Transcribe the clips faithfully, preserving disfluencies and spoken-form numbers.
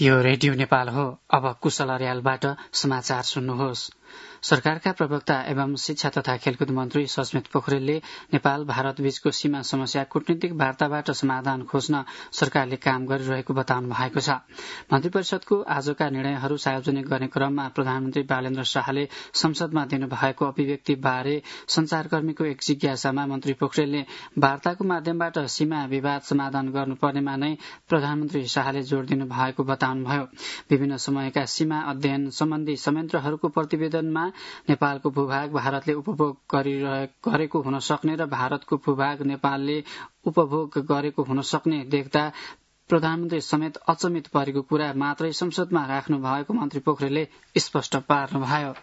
यो रेडियो नेपाल हो। अब कुशल अर्यालबाट समाचार सुन्नुहोस्। सरकारका प्रवक्ता एवं शिक्षा तथा खेलकुद मन्त्री सस्मित पोखरेलले नेपाल भारत बीचको सीमा समस्या कूटनीतिक वार्ताबाट समाधान खोज्न सरकारले काम गरिरहेको बताउनु भएको छ। मन्त्री परिषदको आजका निर्णयहरू सार्वजनिक गर्ने क्रममा प्रधानमन्त्री बालेन्द्र शाहले संसदमा दिनुभएको अभिव्यक्ति बारे संचारकर्मीको एक जिज्ञासामा मन्त्री पोखरेलले वार्ताको माध्यमबाट सीमा विवाद समाधान गर्नुपर्नेमा नै प्रधानमन्त्री शाहले जोड़ दिनु भएको बताउनुभयो। विभिन्न समयका सीमा अध्ययन सम्बन्धी संयन्त्रहरूको प्रतिवेदनमा नेपालको भूभाग भारतले उपभोग गरेको हुन सक्ने र भारतको भूभाग नेपालले उपभोग गरेको हुन सक्ने देख्दा प्रधानमन्त्री समेत अचम्मित परेको कुरा मात्रै संसदमा राख्नु भएको मन्त्री पोखरेलले स्पष्ट पार्नुभयो।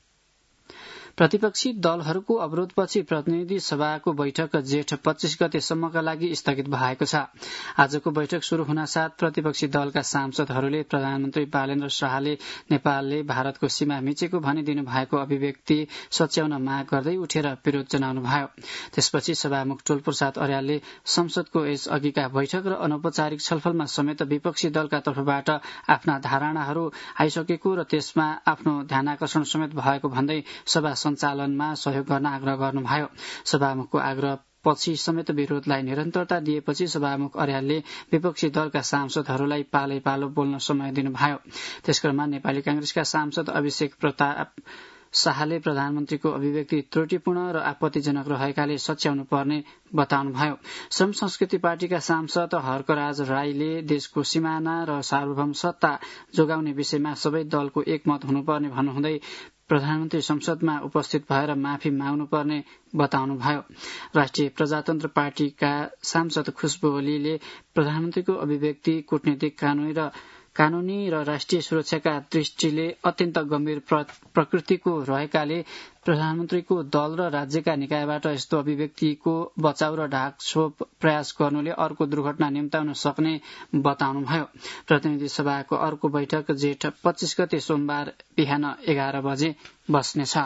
प्रतिपक्षी दलहरूको अवरोधपछि प्रतिनिधि सभाको बैठक जेठ पच्चीस गतेसम्मका लागि स्थगित भएको छ। आजको बैठक शुरू हुनासाथ प्रतिपक्षी दलका सांसदहरूले प्रधानमन्त्री बालेन्द्र शाहले नेपालले भारतको सीमा मिचेको भनिदिनु भएको अभिव्यक्ति सच्याउन माग गर्दै उठेर विरोध जनाउनुभयो। त्यसपछि सभामुख टोलप्रसाद अर्यालले संसदको यस अघिका बैठक र अनौपचारिक छलफलमा समेत विपक्षी दलका तर्फबाट आफ्ना धारणाहरू आइसकेको र त्यसमा आफ्नो ध्यानाकर्षण समेत भएको भन्दै सभा सञ्चालनमा सहयोग गर्न आग्रह गर्नुभयो। सभामुखको आग्रह पछि समेत विरोधलाई निरन्तरता दिएपछि सभामुख अर्यालले विपक्षी दलका सांसदहरूलाई पालै पालो बोल्न समय दिनुभयो। त्यसक्रममा नेपाली कांग्रेसका सांसद अभिषेक प्रताप शाहले प्रधानमन्त्रीको अभिव्यक्ति त्रुटिपूर्ण र आपत्तिजनक रहेकाले सच्याउनु पर्ने बताउनुभयो। श्रम संस्कृति पार्टीका सांसद हर्कराज राईले देशको सिमाना र सार्वभौम सत्ता जोगाउने विषयमा सबै दलको एकमत हुनुपर्ने भन्नुहुँदै प्रधानमन्त्री संसदमा उपस्थित भएर माफी माग्नुपर्ने बताउनुभयो। राष्ट्रिय प्रजातन्त्र पार्टीका सांसद खुशबु ओलीले प्रधानमन्त्रीको अभिव्यक्ति कूटनीतिक कानूनी र कानूनी र राष्ट्रिय सुरक्षाका दृष्टिले अत्यन्त गम्भीर प्रकृतिको रहेकाले प्रधानमन्त्रीको दल र राज्यका निकायबाट यस्तो अभिव्यक्तिको बचाउ र ढाकछोप प्रयास गर्नुले अर्को दुर्घटना निम्ताउन सक्ने बताउनुभयो। प्रतिनिधि सभाको अर्को बैठक जेठ पच्चीस गते सोमबार बिहान एघार बजे बस्नेछ।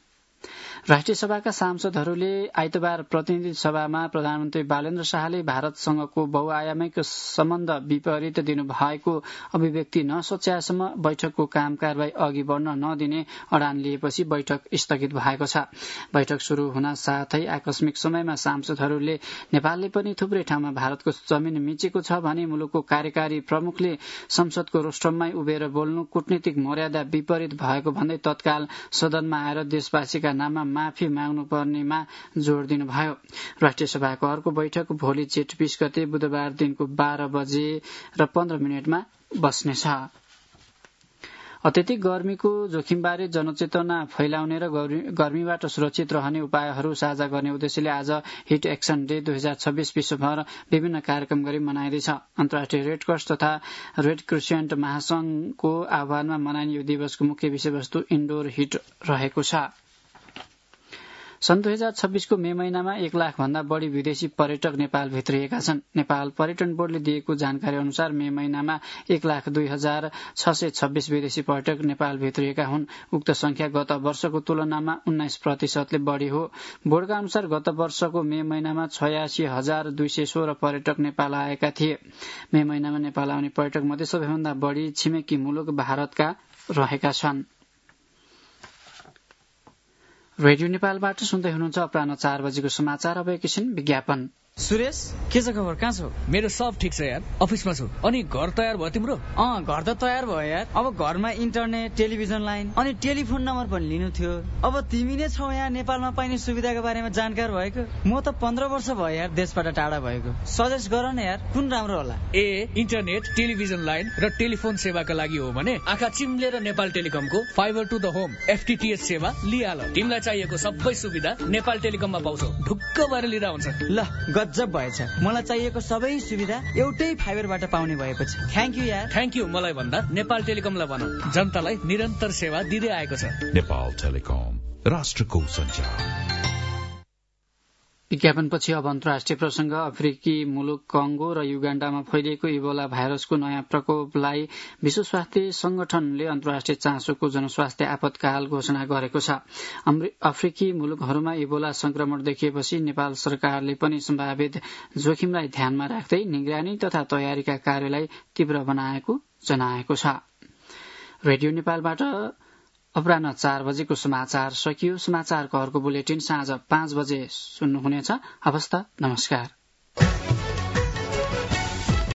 राष्ट्रिय सभाका सांसदहरूले आइतबार प्रतिनिधि सभामा प्रधानमन्त्री बालेन्द्र शाहले भारतसँगको बहुआयामिक सम्बन्ध विपरीत दिनुभएको अभिव्यक्ति नसच्याएसम्म बैठकको काम कारवाही अघि बढ्न नदिने अडान लिएपछि बैठक स्थगित भएको छ। बैठक शुरू हुन साथै आकस्मिक समयमा सांसदहरूले नेपालले पनि थुप्रै ठाउँमा भारतको जमिन मिचेको छ भने मुलुकको कार्यकारी प्रमुखले संसदको रोस्टममै उभिएर बोल्नु कूटनीतिक मर्यादा विपरीत भएको भन्दै तत्काल सदनमा आएर देशवासीका नाममा माफी माग्नु पर्नेमा जोड़ दिनुभयो। राष्ट्रिय सभाको अर्को बैठक भोलि जेठ बीस गते बुधबार दिनको बाह्र बजे र पन्ध्र मिनटमा बस्नेछ। अत्यधिक गर्मीको जोखिमबारे जनचेतना फैलाउने र गर्मीबाट सुरक्षित रहने उपायहरू साझा गर्ने उद्देश्यले आज हिट एक्सन डे दुई हजार छब्बीस विश्वभर विभिन्न कार्यक्रम गरी मनाइँदैछ। अन्तर्राष्ट्रिय रेड क्रस तथा रेड क्रिसेन्ट महासंघको आह्वानमा मनाइने यो दिवसको मुख्य विषयवस्तु इन्डोर हिट रहेको छ। सन् दुई हजार छब्बीसको मे महिनामा एक लाख भन्दा बढ़ी विदेशी पर्यटक नेपाल भित्रिएका छन्। नेपाल पर्यटन बोर्डले दिएको जानकारी अनुसार मे महिनामा एक लाख दुई हजार छ सय छब्बीस विदेशी पर्यटक नेपाल भित्रिएका हुन्। उक्त संख्या गत वर्षको तुलनामा उन्नाइस प्रतिशतले बढ़ी हो। बोर्डका अनुसार गत वर्षको मे महिनामा छयासी हजार दुई सय सोह्र पर्यटक नेपाल आएका थिए। मे महिनामा नेपाल आउने पर्यटक मध्ये सबैभन्दा बढ़ी छिमेकी मुलुक भारतका रहेका छन्। रेडियो नेपालबाट सुन्दै हुनुहुन्छ अपराह्न चार बजेको समाचार। अब एकैछिन विज्ञापन। सुरेश, के छ खबर? कहाँ छौ? मेरो सब ठिक छ यार, अफिसमा छु। अनि घर तयार भयो तिम्रो? अँ, घर त तयार भयो यार। अब घरमा इन्टरनेट, टेलिभिजन लाइन अनि टेलिफोन नम्बर पनि लिनु थियो। अब तिमी नै छौ यहाँ नेपालमा पाइने सुविधाको बारेमा जानकार भएको। म त पन्ध्र वर्ष भयो यार देशबाट टाढा भएको। सजेस्ट गर न यार, कुन राम्रो होला? ए, इन्टरनेट, टेलिभिजन लाइन र टेलिफोन सेवाका लागि हो भने आँखा चिम्लेर नेपाल टेलिकमको fibre to the home FTTH सेवा लिहाल। तिमीलाई चाहिएको सबै सुविधा नेपाल टेलिकममा पाउँछौ। ढुक्क भएर लिँदा हुन्छ। ल, गजब भएछ। मलाई चाहिएको सबै सुविधा एउटै फाइबरबाट पाउने भएपछि थ्याङ्क यू यार। थ्याङ्क यू मलाई भन्दा नेपाल टेलिकमलाई भन। जनतालाई निरन्तर सेवा दिँदै आएको छ। नेपाल टेलिकम, राष्ट्रको सञ्चार। विज्ञापनपछि अब अन्तर्राष्ट्रिय प्रसंग। अफ्रिकी मुलुक कंगो र युगाण्डामा फैलिएको इबोला भाइरसको नयाँ प्रकोपलाई विश्व स्वास्थ्य संगठनले अन्तर्राष्ट्रिय चासोको जनस्वास्थ्य आपतकाल घोषणा गरेको छ। अफ्रिकी मुलुकहरूमा इबोला संक्रमण देखिएपछि नेपाल सरकारले पनि सम्भावित जोखिमलाई ध्यानमा राख्दै निगरानी तथा तयारीका कार्यलाई तीव्र बनाएको जनाएको छ। रेडियो नेपालबाट अपराह्न चार बजेको समाचार सकियो। समाचारको अर्को बुलेटिन साँझ पाँच बजे सुन्नुहुनेछ। हवस् त, नमस्कार।